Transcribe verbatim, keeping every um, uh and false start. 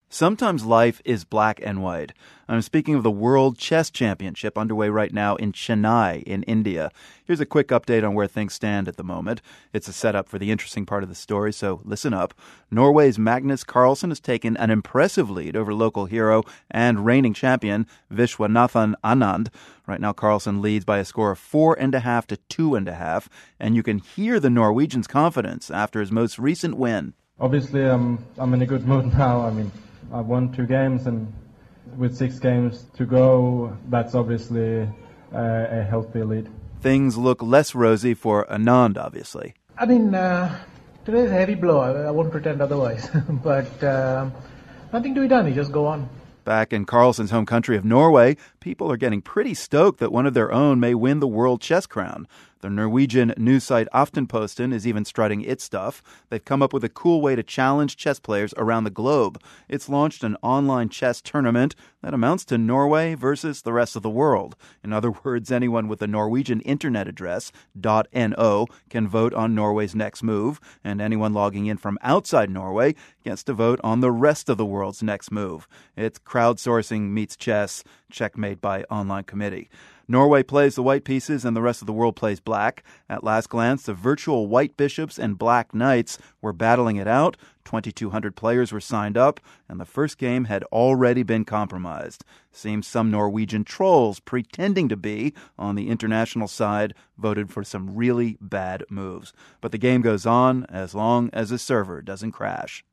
Sometimes life is black and white. I'm speaking of the World Chess Championship underway right now in Chennai in India. Here's a quick update on where things stand at the moment. It's a setup for the interesting part of the story, so listen up. Norway's Magnus Carlsen has taken an impressive lead over local hero and reigning champion Viswanathan Anand. Right now, Carlsen leads by a score of four and a half to two and a half, and you can hear the Norwegian's confidence after his most recent win. Obviously, um, I'm in a good mood now. I mean, I've won two games, and with six games to go, that's obviously uh, a healthy lead. Things look less rosy for Anand, obviously. I mean, uh, today's a heavy blow. I, I won't pretend otherwise. but uh, nothing to be done. You just go on. Back in Carlsen's home country of Norway, people are getting pretty stoked that one of their own may win the world chess crown. The Norwegian news site Aftenposten is even strutting its stuff. They've come up with a cool way to challenge chess players around the globe. It's launched an online chess tournament that amounts to Norway versus the rest of the world. In other words, anyone with a Norwegian internet address, .no, can vote on Norway's next move, and anyone logging in from outside Norway gets to vote on the rest of the world's next move. It's crowdsourcing meets chess, checkmate by online committee. Norway plays the white pieces and the rest of the world plays black. At last glance, the virtual white bishops and black knights were battling it out. twenty-two hundred players were signed up, and the first game had already been compromised. Seems some Norwegian trolls pretending to be on the international side voted for some really bad moves. But the game goes on as long as the server doesn't crash.